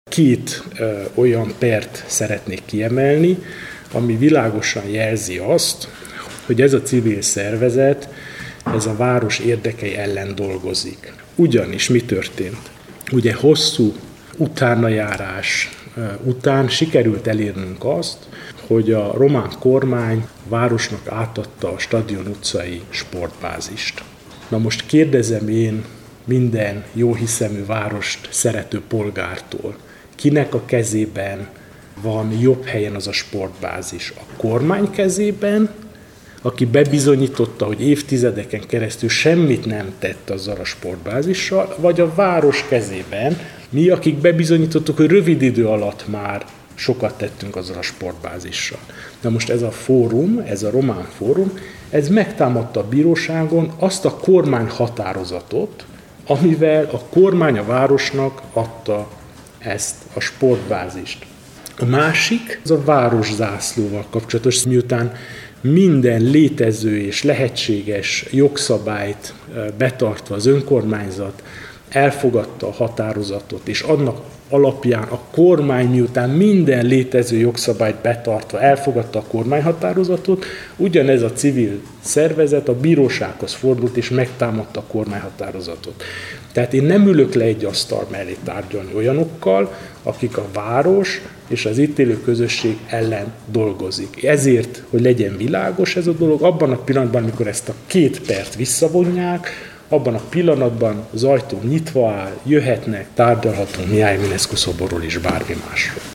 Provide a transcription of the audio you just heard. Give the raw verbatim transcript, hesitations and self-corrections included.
Két ö, olyan pert szeretnék kiemelni, ami világosan jelzi azt, hogy ez a civil szervezet, ez a város érdekei ellen dolgozik. Ugyanis mi történt? Ugye hosszú utánajárás után sikerült elérnünk azt, hogy a román kormány a városnak átadta a Stadion utcai sportbázist. Na most kérdezem én minden jóhiszemű várost szerető polgártól, kinek a kezében van jobb helyen az a sportbázis? A kormány kezében, aki bebizonyította, hogy évtizedeken keresztül semmit nem tett azzal a sportbázissal, vagy a város kezében, mi, akik bebizonyítottuk, hogy rövid idő alatt már sokat tettünk azzal a sportbázissal. Na most ez a fórum, ez a román fórum, ez megtámadta a bíróságon azt a kormány határozatot, amivel a kormány a városnak adta ezt a sportbázist. A másik, az a városzászlóval kapcsolatos, miután minden létező és lehetséges jogszabályt betartva az önkormányzat elfogadta a határozatot, és annak alapján a kormány, miután minden létező jogszabályt betartva elfogadta a kormányhatározatot, ugyanez a civil szervezet a bírósághoz fordult és megtámadta a kormányhatározatot. Tehát én nem ülök le egy asztal mellé tárgyalni olyanokkal, akik a város és az itt élő közösség ellen dolgozik. Ezért, hogy legyen világos ez a dolog, abban a pillanatban, amikor ezt a két pert visszavonják, abban a pillanatban az ajtó nyitva áll, jöhetnek, tárgyalhatunk Mihály Mineszku szoborról és bármi másról.